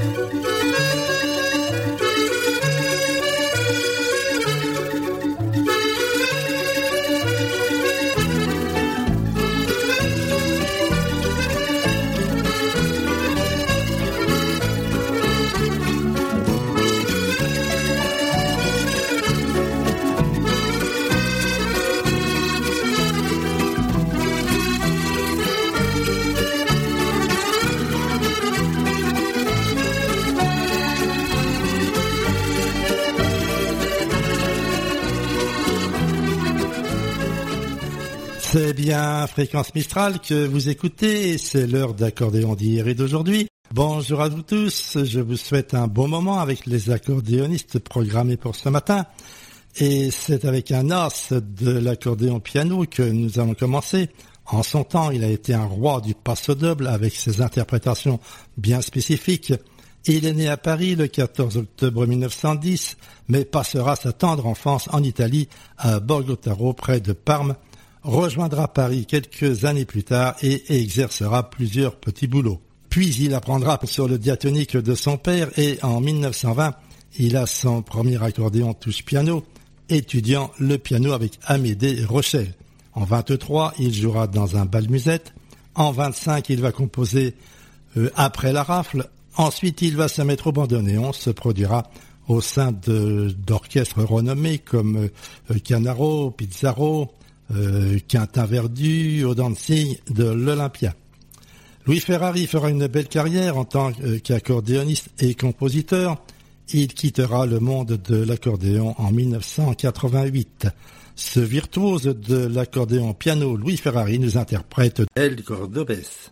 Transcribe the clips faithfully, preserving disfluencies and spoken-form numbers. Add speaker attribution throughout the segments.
Speaker 1: C'est bien Fréquence Mistral que vous écoutez et c'est l'heure d'accordéon d'hier et d'aujourd'hui. Bonjour à vous tous, je vous souhaite un bon moment avec les accordéonistes programmés pour ce matin. Et c'est avec un as de l'accordéon piano que nous allons commencer. En son temps, il a été un roi du passo double avec ses interprétations bien spécifiques. Il est né à Paris le quatorze octobre mille neuf cent dix, mais passera sa tendre enfance en Italie, à Borgotaro, près de Parme. Rejoindra Paris quelques années plus tard et exercera plusieurs petits boulots. Puis il apprendra sur le diatonique de son père et en mille neuf cent vingt, il a son premier accordéon touche-piano, étudiant le piano avec Amédée Rochelle. En vingt-trois, il jouera dans un bal musette. En vingt-cinq, il va composer euh, après la rafle. Ensuite, il va se mettre au bandoneon, se produira au sein de, d'orchestres renommés comme euh, Canaro, Pizarro, Euh, Quentin Verdu, au dancing de l'Olympia. Louis Ferrari fera une belle carrière en tant qu'accordéoniste et compositeur. Il quittera le monde de l'accordéon en mille neuf cent quatre-vingt-huit. Ce virtuose de l'accordéon piano Louis Ferrari nous interprète El Cordobés.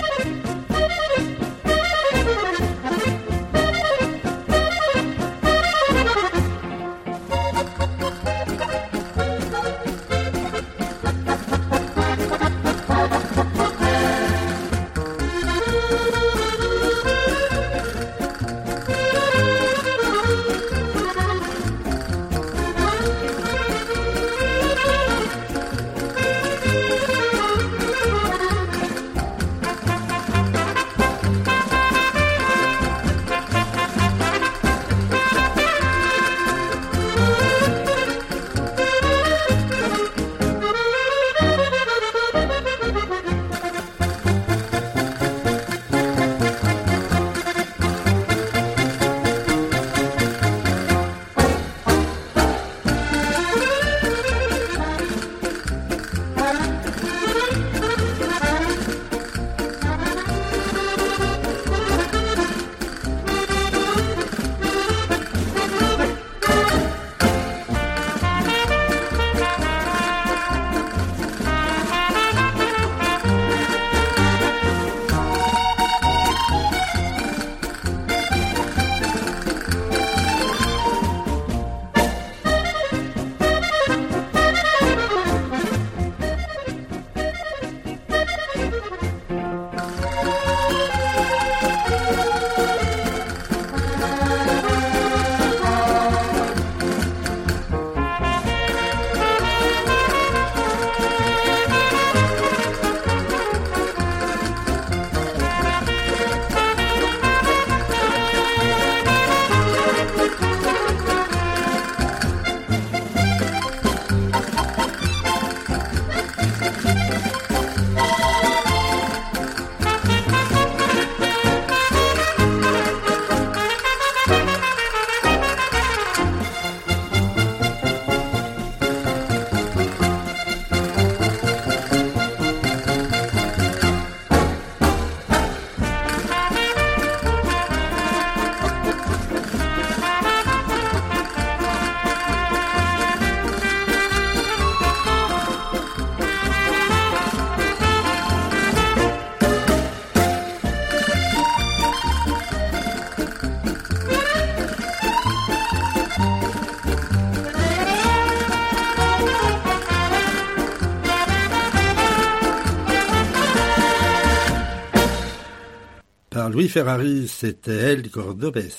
Speaker 1: Louis Ferrari, c'était El Cordobés.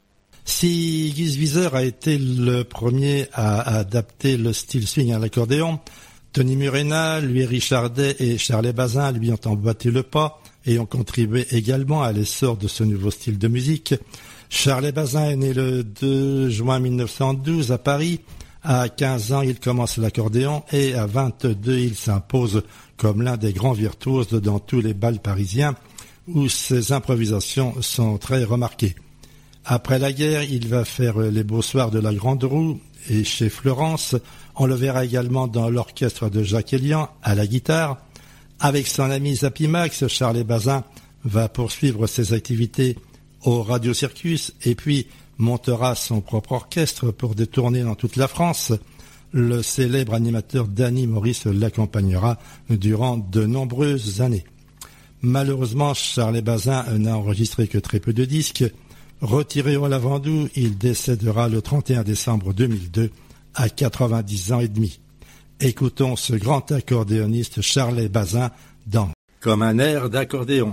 Speaker 1: Si Guy Wieser a été le premier à adapter le style swing à l'accordéon, Tony Murena, Louis Richardet et Charles Bazin lui ont emboîté le pas et ont contribué également à l'essor de ce nouveau style de musique. Charlet Bazin est né le deux juin mille neuf cent douze à Paris. À quinze ans, il commence l'accordéon et à vingt-deux, il s'impose comme l'un des grands virtuoses dans tous les bals parisiens où ses improvisations sont très remarquées. Après la guerre, il va faire les beaux soirs de la Grande Roue et chez Florence. On le verra également dans l'orchestre de Jacques Elian à la guitare. Avec son ami Zappy Max, Charlet Bazin va poursuivre ses activités au Radio Circus et puis montera son propre orchestre pour des tournées dans toute la France. Le célèbre animateur Danny Maurice l'accompagnera durant de nombreuses années. Malheureusement, Charlet Bazin n'a enregistré que très peu de disques. Retiré au Lavandou, il décédera le trente et un décembre deux mille deux à quatre-vingt-dix ans et demi. Écoutons ce grand accordéoniste Charlet Bazin dans Comme un air d'accordéon.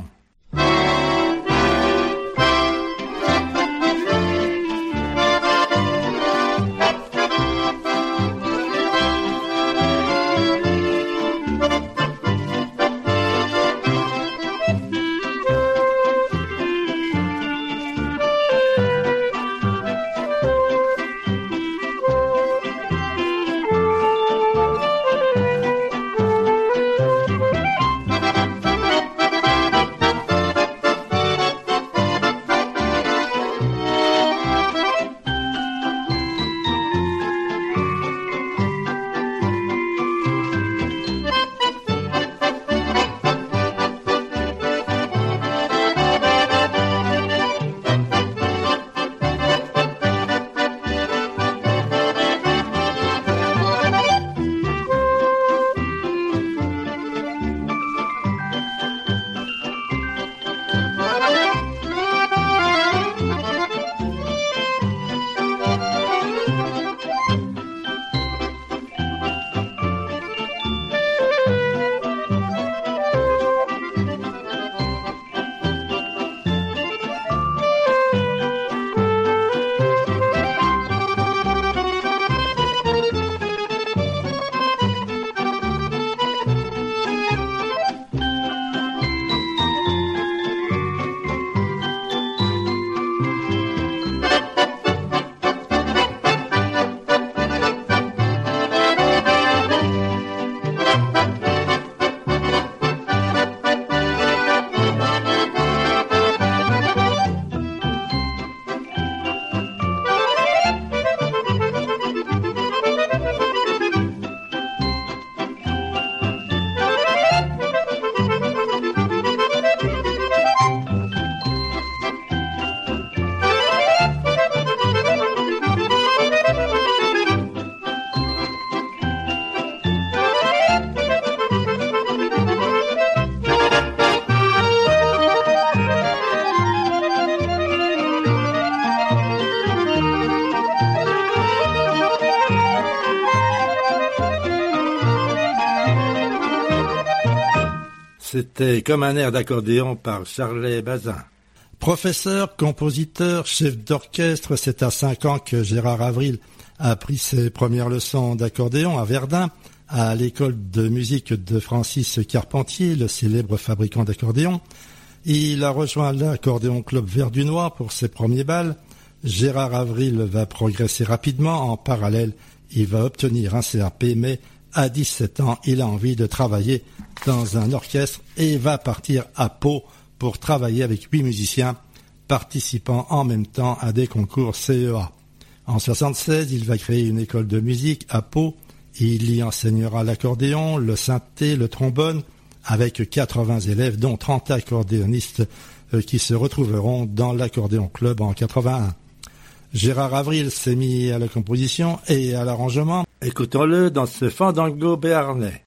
Speaker 1: C'était Comme un air d'accordéon par Charlet Bazin. Professeur, compositeur, chef d'orchestre, c'est à cinq ans que Gérard Avril a pris ses premières leçons d'accordéon à Verdun, à l'école de musique de Francis Carpentier, le célèbre fabricant d'accordéon. Il a rejoint l'accordéon club verdunois pour ses premiers bals. Gérard Avril va progresser rapidement. En parallèle, il va obtenir un C A P, mais à dix-sept ans, il a envie de travailler dans un orchestre et va partir à Pau pour travailler avec huit musiciens participant en même temps à des concours C E A. En soixante-seize, il va créer une école de musique à Pau. Il y enseignera l'accordéon, le synthé, le trombone, avec quatre-vingts élèves, dont trente accordéonistes qui se retrouveront dans l'accordéon club en quatre-vingt-un. Gérard Avril s'est mis à la composition et à l'arrangement. Écoutons-le dans ce fandango béarnais.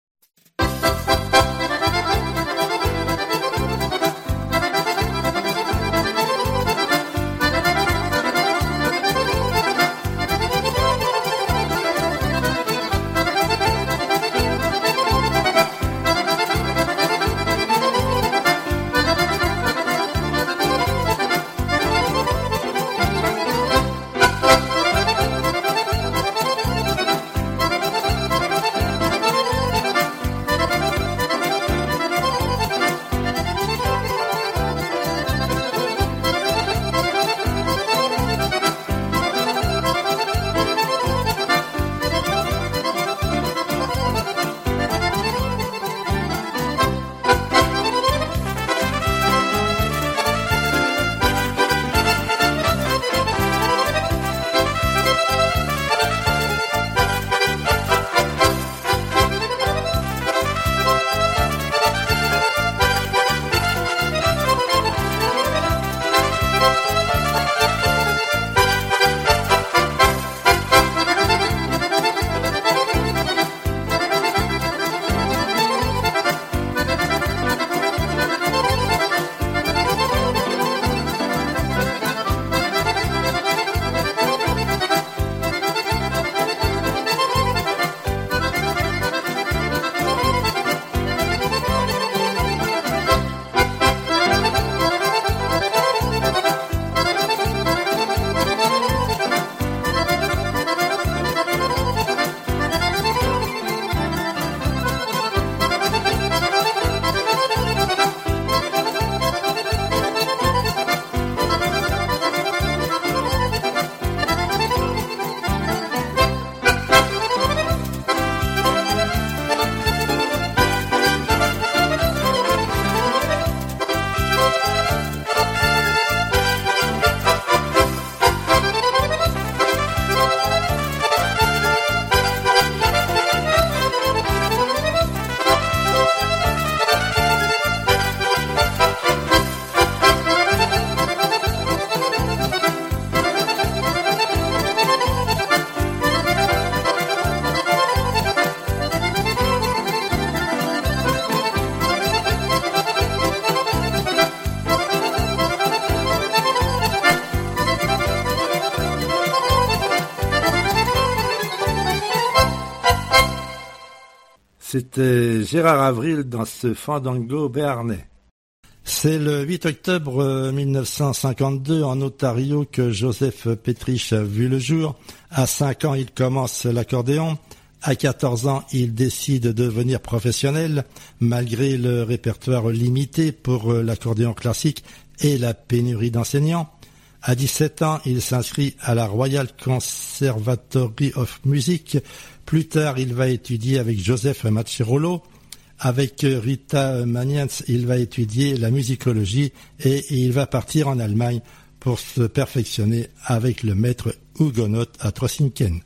Speaker 1: C'était Gérard Avril dans ce fandango béarnais. C'est le huit octobre mille neuf cent cinquante-deux en Ontario que Joseph Petrich a vu le jour. À cinq ans, il commence l'accordéon. À quatorze ans, il décide de devenir professionnel, malgré le répertoire limité pour l'accordéon classique et la pénurie d'enseignants. À dix-sept ans, il s'inscrit à la Royal Conservatory of Music. Plus tard, il va étudier avec Joseph Maccherolo. Avec Rita Manians, il va étudier la musicologie et il va partir en Allemagne pour se perfectionner avec le maître huguenot à Trossingen.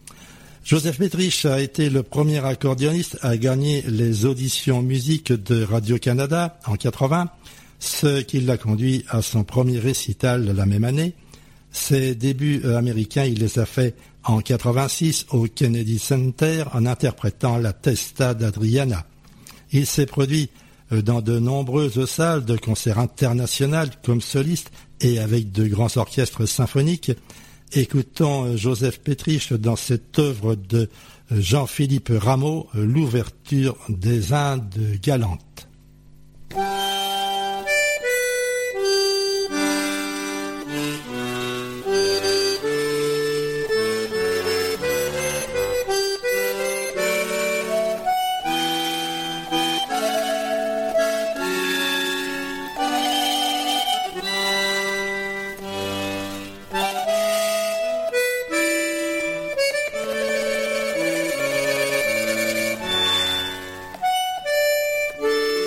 Speaker 1: Joseph Petrich a été le premier accordéoniste à gagner les auditions musique de Radio-Canada en quatre-vingts, ce qui l'a conduit à son premier récital la même année. Ses débuts américains, il les a fait en quatre-vingt-six au Kennedy Center en interprétant la Testa d'Adriana. Il s'est produit dans de nombreuses salles de concerts internationales comme soliste et avec de grands orchestres symphoniques. Écoutons Joseph Petrich dans cette œuvre de Jean-Philippe Rameau, l'ouverture des Indes galantes.
Speaker 2: Thank you.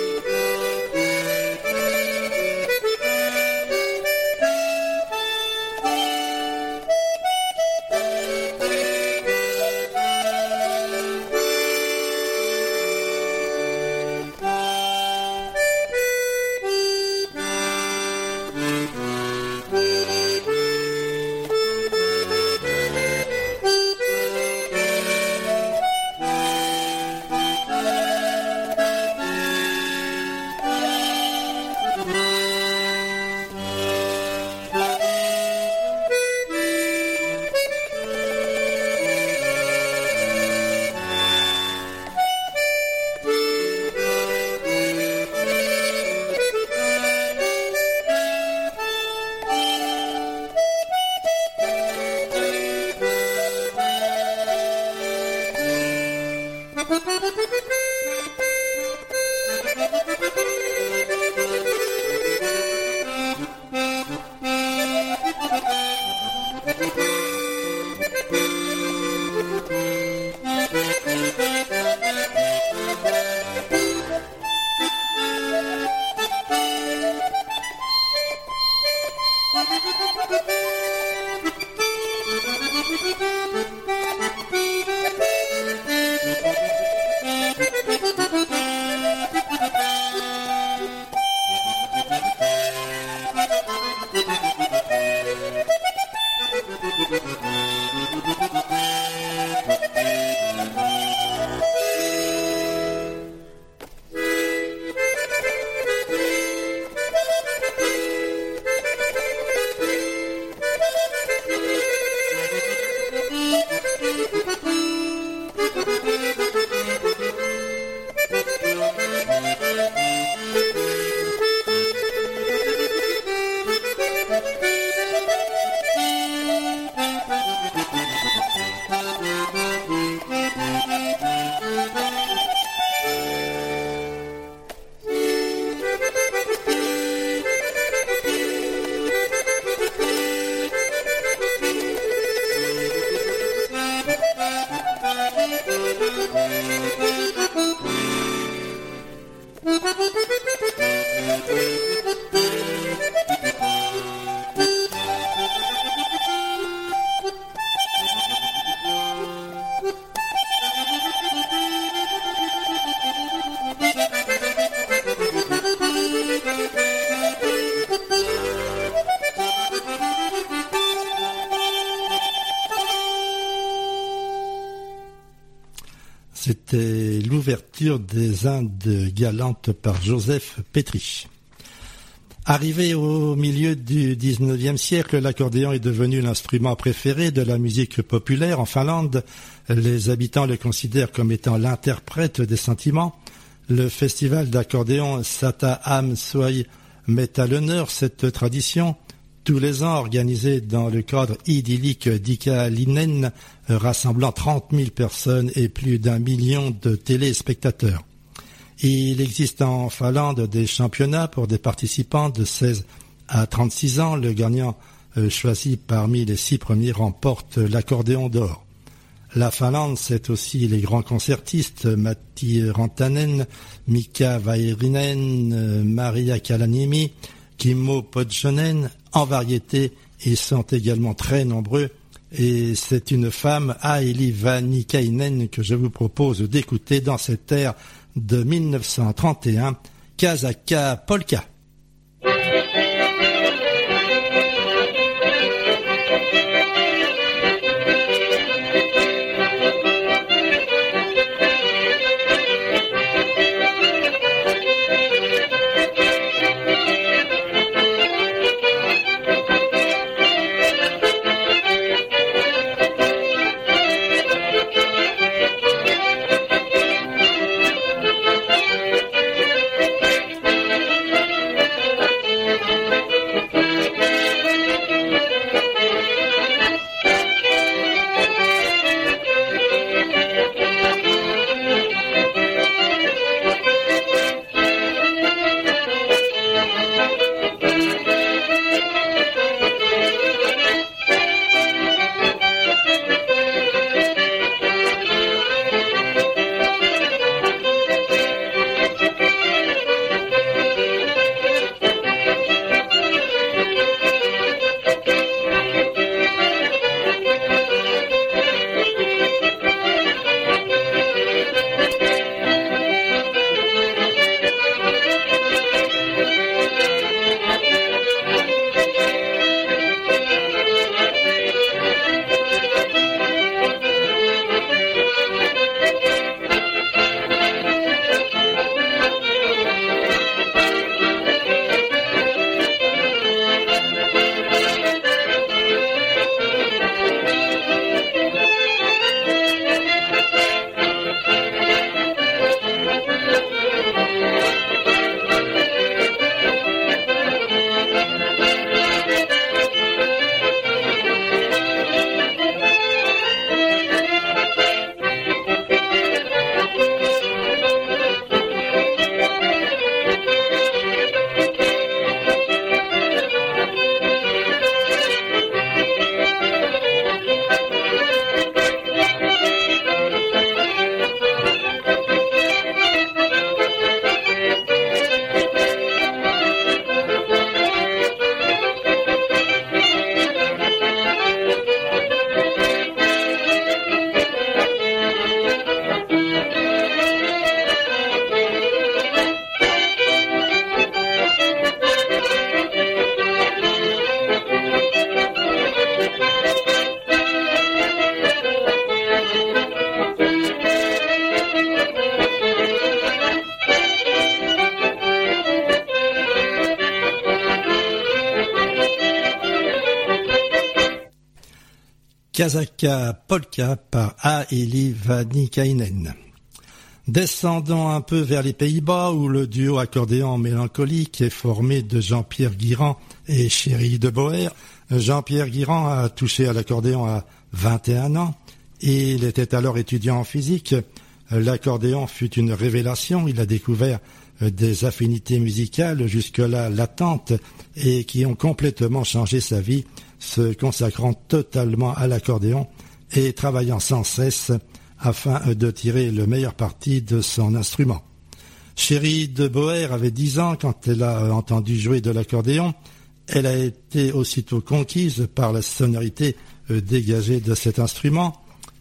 Speaker 1: C'était l'ouverture des Indes galantes par Joseph Petri. Arrivé au milieu du dix-neuvième siècle, l'accordéon est devenu l'instrument préféré de la musique populaire en Finlande. Les habitants le considèrent comme étant l'interprète des sentiments. Le festival d'accordéon Sata Am Soy met à l'honneur cette tradition, tous les ans organisée dans le cadre idyllique d'Ikalinen, rassemblant trente mille personnes et plus d'un million de téléspectateurs. Il existe en Finlande des championnats pour des participants de seize à trente-six ans. Le gagnant euh, choisi parmi les six premiers remporte l'accordéon d'or. La Finlande, c'est aussi les grands concertistes Matti Rantanen, Mika Väyrynen, euh, Maria Kalaniemi, Kimmo Podjonen. En variété, ils sont également très nombreux. Et c'est une femme, Aili Vanikainen, que je vous propose d'écouter dans cette ère de mille neuf cent trente et un, Kazakka Polka. Kazakka Polka par Aili Vanikainen. Descendons un peu vers les Pays-Bas où le duo accordéon mélancolique est formé de Jean-Pierre Guirand et Chéri de Boer. Jean-Pierre Guirand a touché à l'accordéon à vingt et un ans. Il était alors étudiant en physique. L'accordéon fut une révélation. Il a découvert des affinités musicales jusque-là latentes et qui ont complètement changé sa vie, se consacrant totalement à l'accordéon et travaillant sans cesse afin de tirer le meilleur parti de son instrument. Chéri de Boer avait dix ans quand elle a entendu jouer de l'accordéon. Elle a été aussitôt conquise par la sonorité dégagée de cet instrument.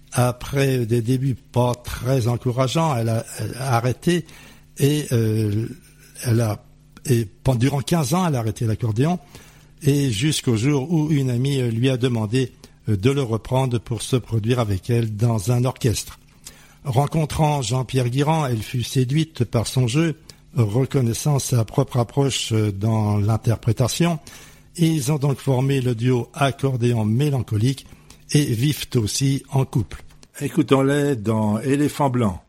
Speaker 1: Après des débuts pas très encourageants, elle a, elle a arrêté et euh, elle a et durant quinze ans, elle a arrêté l'accordéon et jusqu'au jour où une amie lui a demandé de le reprendre pour se produire avec elle dans un orchestre. Rencontrant Jean-Pierre Guirand, elle fut séduite par son jeu, reconnaissant sa propre approche dans l'interprétation. Ils ont donc formé le duo Accordéon Mélancolique et vivent aussi en couple.
Speaker 2: Écoutons-les dans Éléphant Blanc.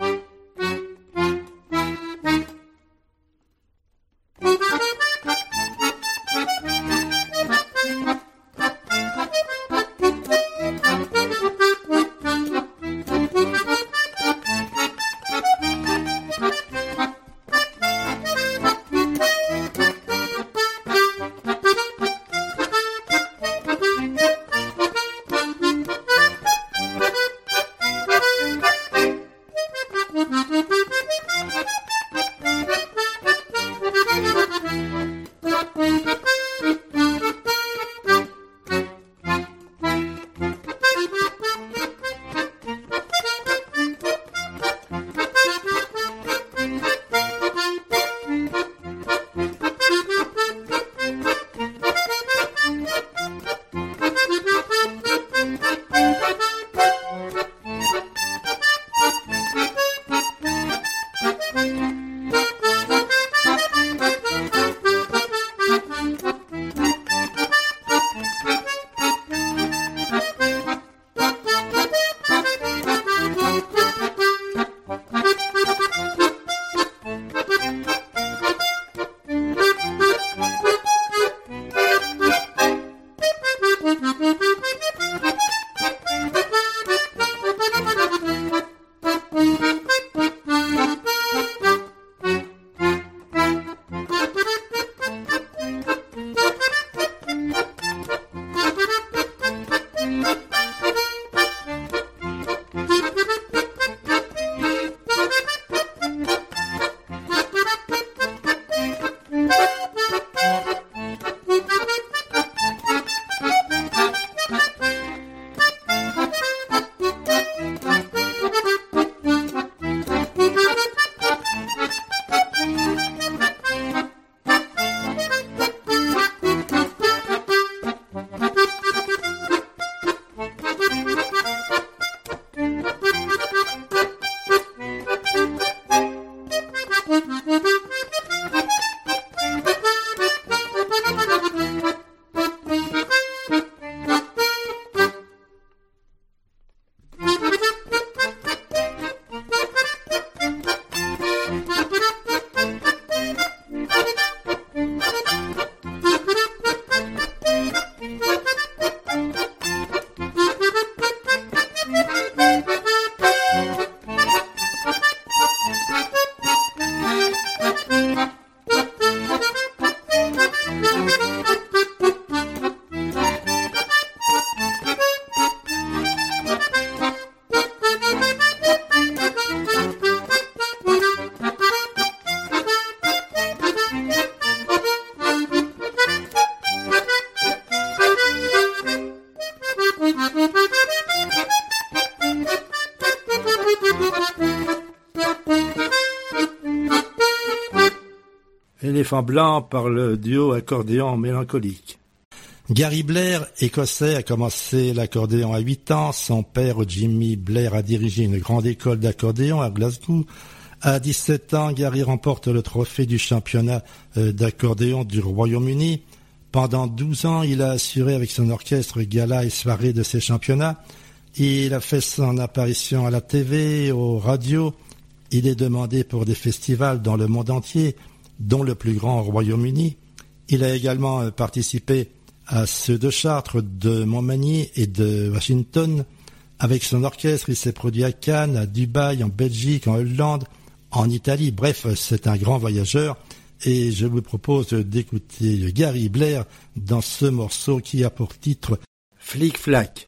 Speaker 2: Éléphant Blanc par le duo Accordéon Mélancolique.
Speaker 1: Gary Blair, écossais, a commencé l'accordéon à huit ans. Son père, Jimmy Blair, a dirigé une grande école d'accordéon à Glasgow. À dix-sept ans, Gary remporte le trophée du championnat d'accordéon du Royaume-Uni. Pendant douze ans, il a assuré avec son orchestre gala et soirée de ces championnats. Il a fait son apparition à la T V, aux radios. Il est demandé pour des festivals dans le monde entier, dont le plus grand au Royaume-Uni. Il a également participé à ceux de Chartres, de Montmagny et de Washington. Avec son orchestre, il s'est produit à Cannes, à Dubaï, en Belgique, en Hollande, en Italie. Bref, c'est un grand voyageur. Et je vous propose d'écouter Gary Blair dans ce morceau qui a pour titre
Speaker 2: Flic Flac.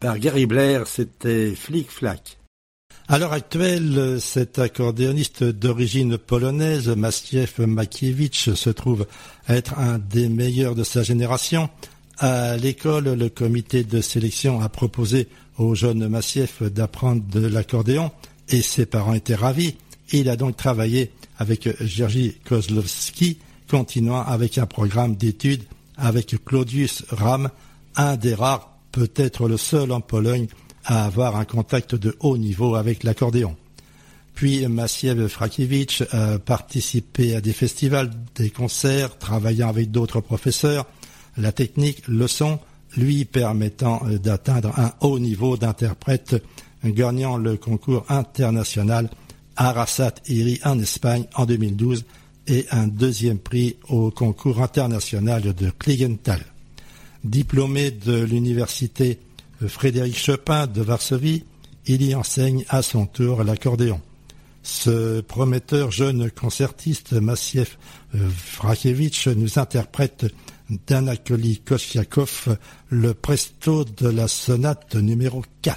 Speaker 2: par Gary Blair, c'était Flic Flac.
Speaker 1: À l'heure actuelle, cet accordéoniste d'origine polonaise, Maciej Makiewicz, se trouve être un des meilleurs de sa génération. À l'école, le comité de sélection a proposé au jeune Maciej d'apprendre de l'accordéon et ses parents étaient ravis. Il a donc travaillé avec Jerzy Kozłowski, continuant avec un programme d'études avec Claudius Ram, un des rares, peut-être le seul en Pologne, à avoir un contact de haut niveau avec l'accordéon. Puis Maciej Frakiewicz a participé à des festivals, des concerts, travaillant avec d'autres professeurs, la technique, le son, lui permettant d'atteindre un haut niveau d'interprète, gagnant le concours international Arasat Iri en Espagne en deux mille douze et un deuxième prix au concours international de Klingenthal. Diplômé de l'université Frédéric Chopin de Varsovie, il y enseigne à son tour l'accordéon. Ce prometteur jeune concertiste, Maciej Frakiewicz, nous interprète d'Anatoly Kostiakov le presto de la sonate numéro quatre.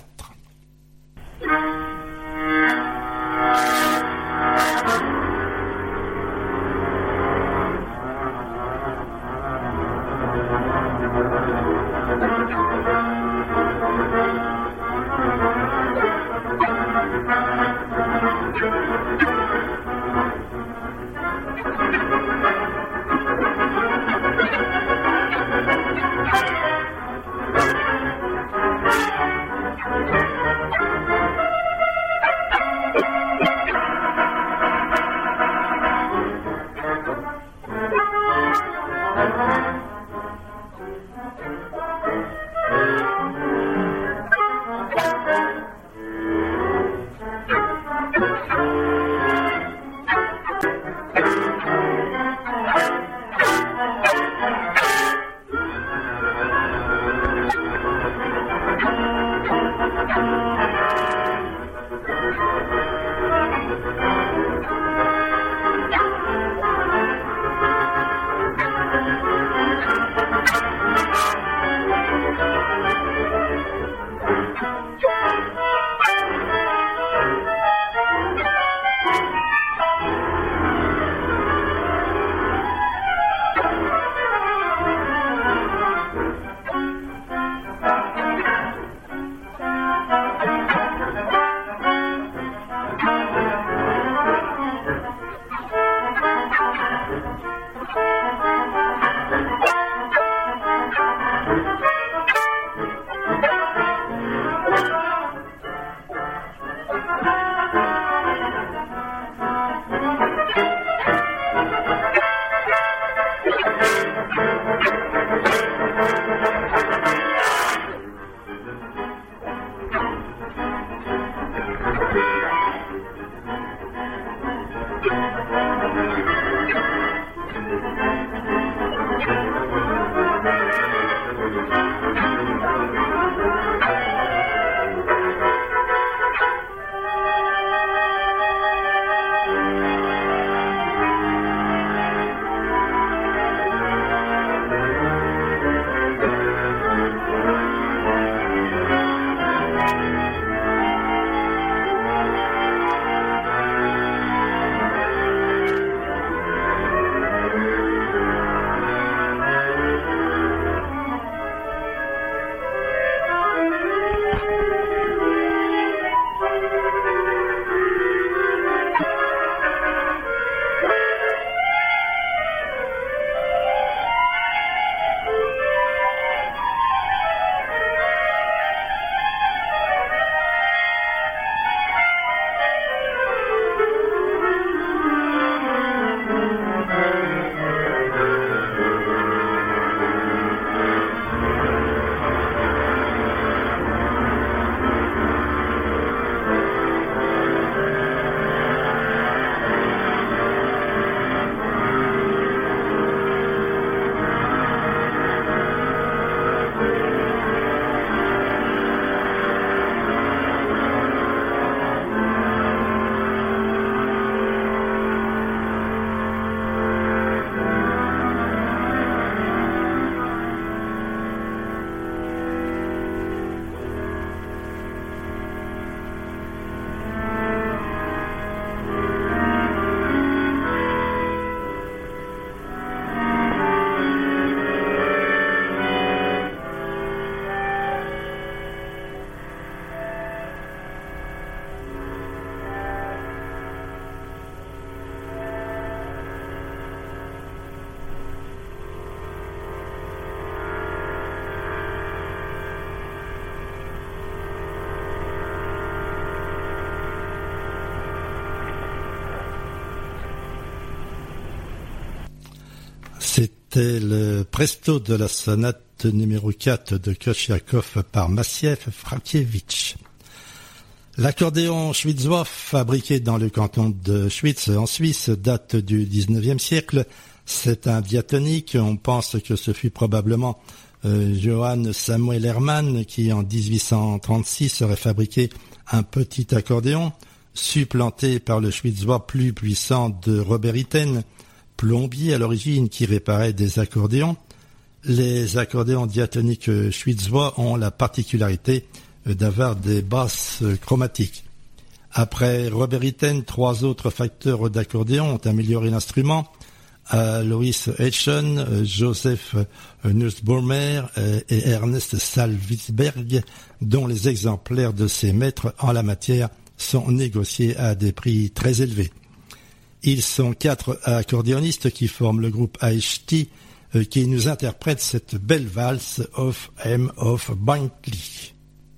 Speaker 1: C'était le presto de la sonate numéro quatre de Kochiakov par Massiev Frakievitch. L'accordéon schwyzois, fabriqué dans le canton de Schwyz en Suisse, date du dix-neuvième siècle. C'est un diatonique. On pense que ce fut probablement euh, Johann Samuel Hermann qui, en dix-huit cent trente-six, aurait fabriqué un petit accordéon, supplanté par le schwyzois plus puissant de Robert Itten, plombier à l'origine qui réparait des accordéons. Les accordéons diatoniques schwyzois ont la particularité d'avoir des basses chromatiques. Après Robert Itten, trois autres facteurs d'accordéon ont amélioré l'instrument. Alois Etchen, Joseph Nussbaumer et Ernest Salzberg, dont les exemplaires de ces maîtres en la matière sont négociés à des prix très élevés. Ils sont quatre accordéonistes qui forment le groupe Aishti, qui nous interprète cette belle valse Of M of Bankley.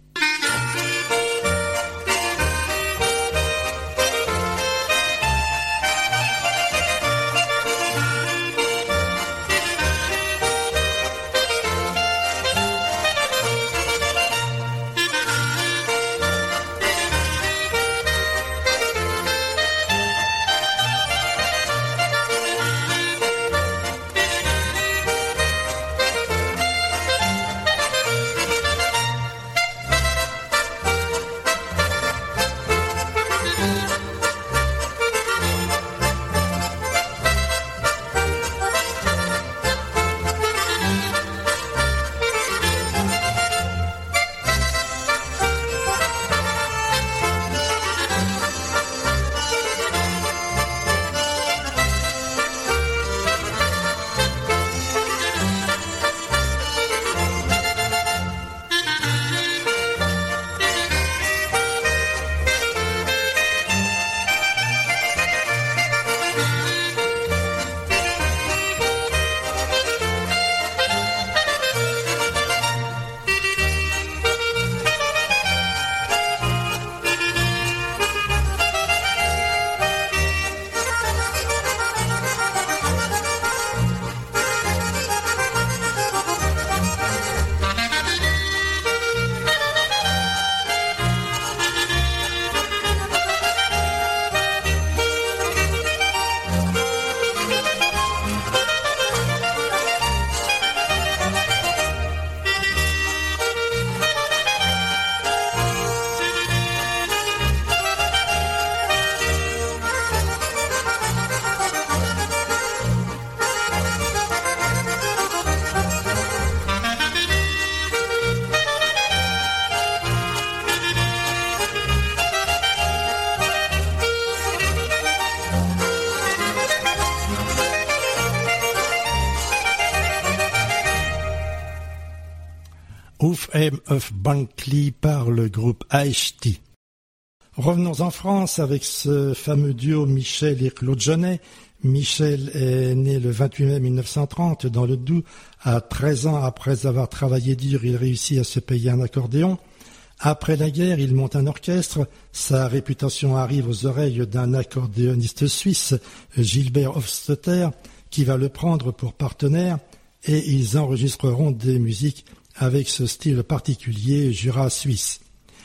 Speaker 1: Of M of Bankley par le groupe Aishti. Revenons en France avec ce fameux duo Michel et Claude Genet. Michel est né le vingt-huit mai mille neuf cent trente dans le Doubs. À treize ans après avoir travaillé dur, il réussit à se payer un accordéon. Après la guerre, il monte un orchestre. Sa réputation arrive aux oreilles d'un accordéoniste suisse, Gilbert Hofstetter, qui va le prendre pour partenaire, et ils enregistreront des musiques avec ce style particulier Jura suisse.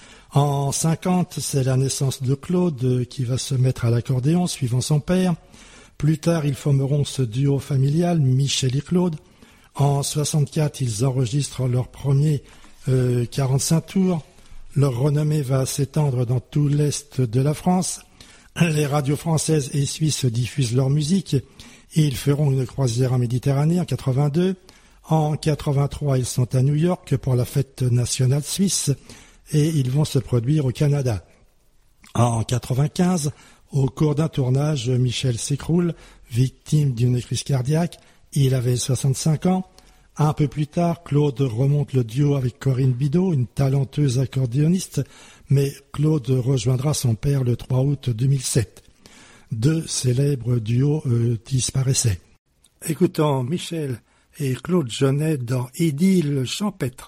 Speaker 1: En cinquante, c'est la naissance de Claude qui va se mettre à l'accordéon suivant son père. Plus tard, ils formeront ce duo familial, Michel et Claude. En soixante-quatre, ils enregistrent leur premier euh, quarante-cinq tours. Leur renommée va s'étendre dans tout l'est de la France. Les radios françaises et suisses diffusent leur musique. Et ils feront une croisière en Méditerranée en quatre-vingt-deux. En quatre-vingt-trois, ils sont à New York pour la fête nationale suisse et ils vont se produire au Canada. En quatre-vingt-quinze, au cours d'un tournage, Michel s'écroule, victime d'une crise cardiaque. Il avait soixante-cinq ans. Un peu plus tard, Claude remonte le duo avec Corinne Bidot, une talenteuse accordéoniste, mais Claude rejoindra son père le trois août deux mille sept. Deux célèbres duos euh, disparaissaient. Écoutons Michel et Claude Genet dans Idylle champêtre.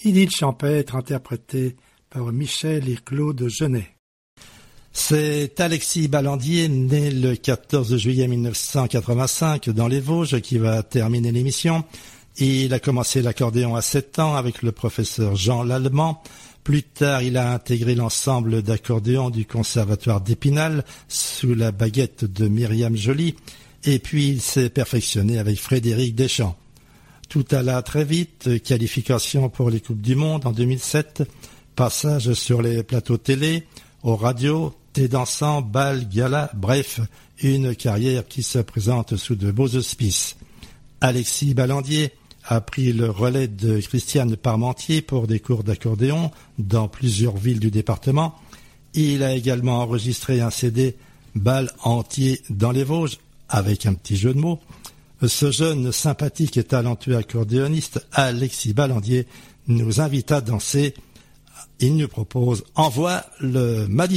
Speaker 2: Idylle champêtre interprétée par Michel et Claude Genet.
Speaker 1: C'est Alexis Ballandier, né le quatorze juillet mille neuf cent quatre-vingt-cinq dans les Vosges, qui va terminer l'émission. Il a commencé l'accordéon à sept ans avec le professeur Jean Lallemand. Plus tard, il a intégré l'ensemble d'accordéon du conservatoire d'Épinal sous la baguette de Myriam Joly. Et puis, il s'est perfectionné avec Frédéric Deschamps. Tout alla très vite, qualification pour les Coupes du Monde en deux mille sept, passage sur les plateaux télé, aux radios, thé dansant, bal, gala, bref, une carrière qui se présente sous de beaux auspices. Alexis Ballandier a pris le relais de Christiane Parmentier pour des cours d'accordéon dans plusieurs villes du département. Il a également enregistré un C D bal entier dans les Vosges, avec un petit jeu de mots. Ce jeune, sympathique et talentueux accordéoniste, Alexis Ballandier, nous invite à danser. Il nous propose « Envoie le Madison ».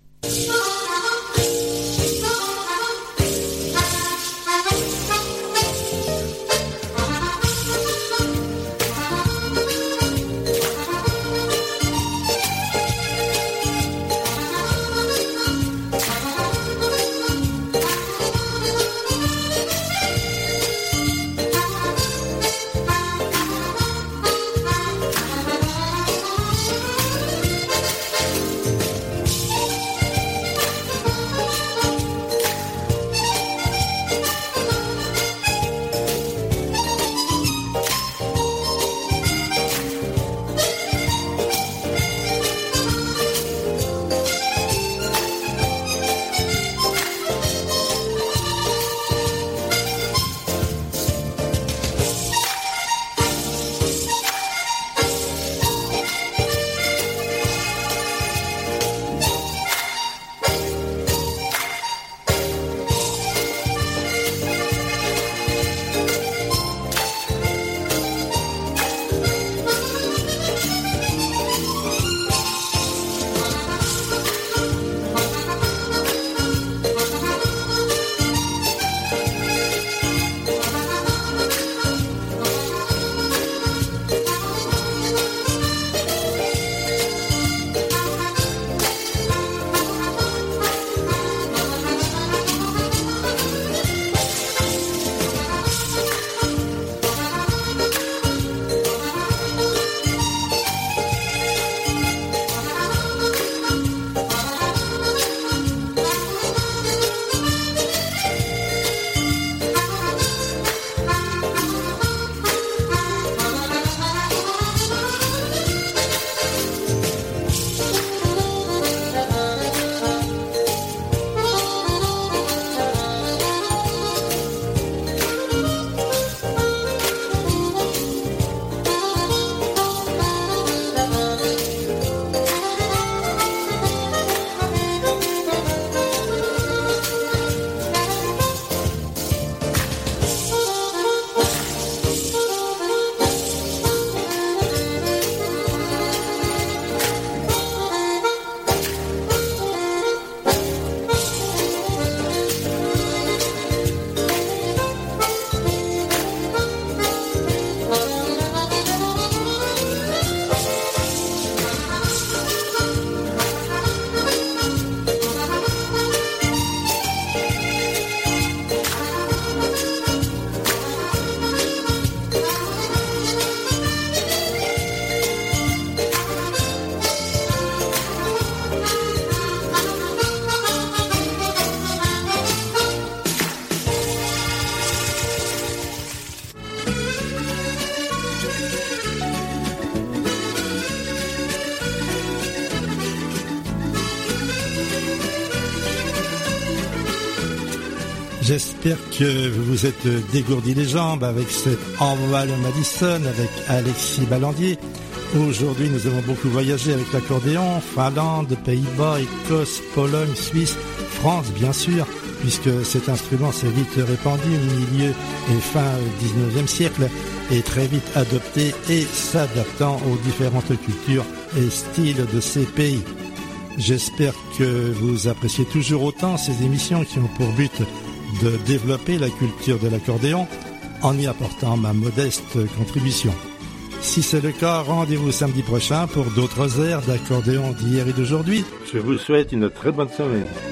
Speaker 1: J'espère que vous vous êtes dégourdi les jambes avec cette Envoi le Madison avec Alexis Ballandier. Aujourd'hui, nous avons beaucoup voyagé avec l'accordéon, Finlande, Pays-Bas, Écosse, Pologne, Suisse, France bien sûr, puisque cet instrument s'est vite répandu au milieu et fin dix-neuvième siècle et très vite adopté et s'adaptant aux différentes cultures et styles de ces pays. J'espère que vous appréciez toujours autant ces émissions qui ont pour but de développer la culture de l'accordéon en y apportant ma modeste contribution. Si c'est le cas, rendez-vous samedi prochain pour d'autres airs d'accordéon d'hier et d'aujourd'hui.
Speaker 2: Je vous souhaite une très bonne semaine.